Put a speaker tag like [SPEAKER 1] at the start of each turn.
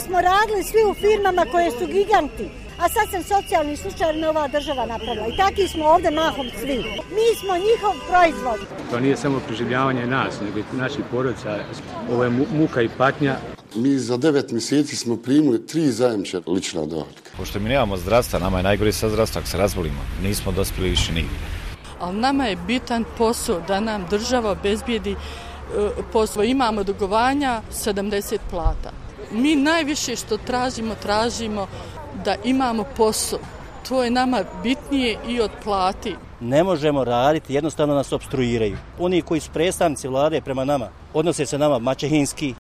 [SPEAKER 1] smo radili svi u firmama koje su giganti, a sad sam socijalni slučaj ova država napravila. I taki smo ovdje mahom svi. Mi smo njihov proizvod.
[SPEAKER 2] To nije samo preživljavanje nas, nego i naših porodica. Ovo je muka i patnja.
[SPEAKER 3] Mi za 9 mjeseci smo primili 3 zajamčena lična dohotka.
[SPEAKER 4] Pošto mi nemamo zdravstva, nama je najgore sa zdravstva, ako se razbolimo, nismo dospjeli više nigdje.
[SPEAKER 5] Ali nama je bitan posao da nam država obezbijedi posao. Imamo dugovanja 70 plata. Mi najviše što tražimo da imamo posao. To je nama bitnije i od plati.
[SPEAKER 6] Ne možemo raditi, jednostavno nas opstruiraju. Oni koji su predstavnici vlade prema nama, odnose se nama maćehinski,